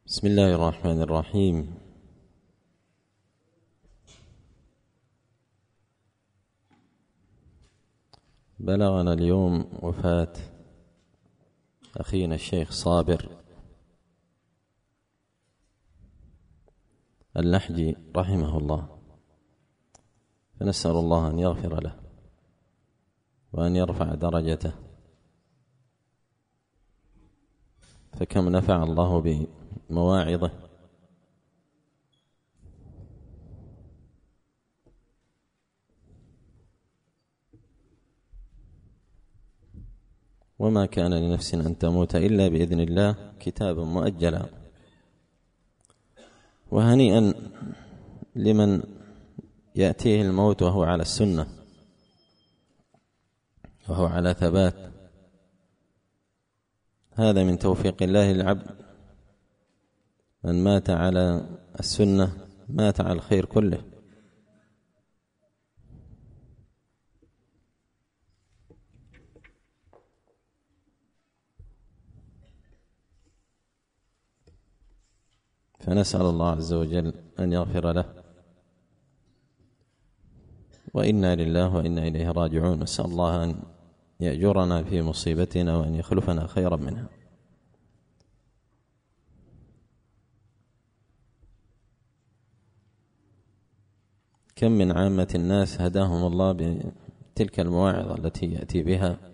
بسم الله الرحمن الرحيم. بلغنا اليوم وفاة أخينا الشيخ صابر اللحجي رحمه الله، فنسأل الله أن يغفر له وأن يرفع درجته، فكم نفع الله بمواعظه وما كان لنفس أن تموت إلا بإذن الله كتابا مؤجلا. وهنيئا لمن يأتيه الموت وهو على السنة وهو على ثبات، هذا من توفيق الله للعبد. من مات على السنة مات على الخير كله. فنسأل الله عز وجل أن يغفر له، وإنا لله وإنا إليه راجعون. نسأل الله أن يأجرنا في مصيبتنا وأن يخلفنا خيرا منها. كم من عامة الناس هداهم الله بتلك المواعظ التي يأتي بها